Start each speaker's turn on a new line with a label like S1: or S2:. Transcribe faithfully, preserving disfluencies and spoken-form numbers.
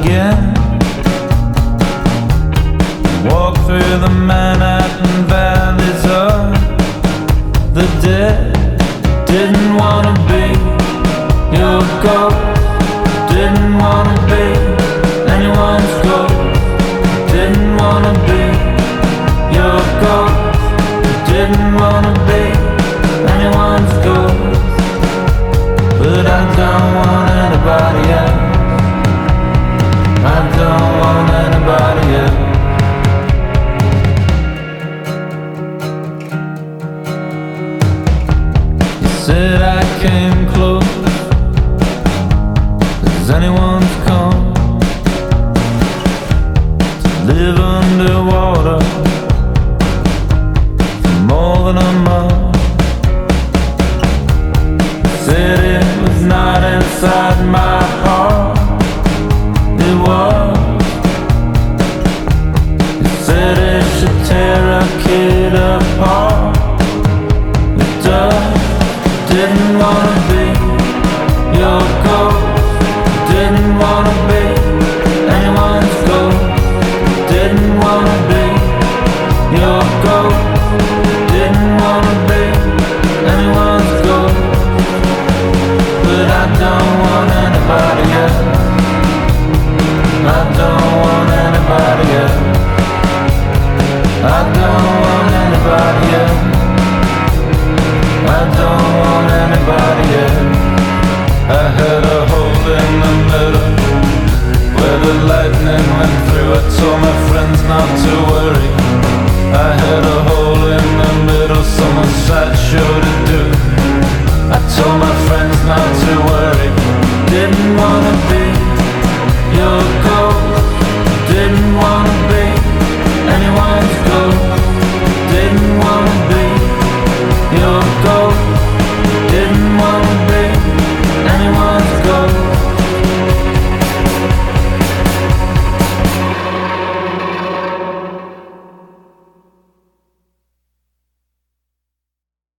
S1: again. Walk through the Manhattan valleys of the dead. Didn't wanna be your ghost. Didn't wanna be anyone's ghost. Didn't wanna be your ghost. Didn't wanna be anyone's ghost. But I don't want anybody else. I don't want anybody else. You said I came close as anyone's come to live underwater for more than a month. Said it was not inside my heart. It was. You said it should tear a kid apart. It does. Didn't wanna be your ghost. Didn't wanna be anyone's ghost. Didn't wanna be your ghost. Didn't wanna be anyone's ghost. But I don't want anybody else. I don't want anybody else. I don't want anybody else. I don't want anybody else. I had a hole in the middle where the lightning went through. I told my friends not to worry. I had a hole in the middle, so much sideshow to do. I told my friends not to worry. Didn't wanna be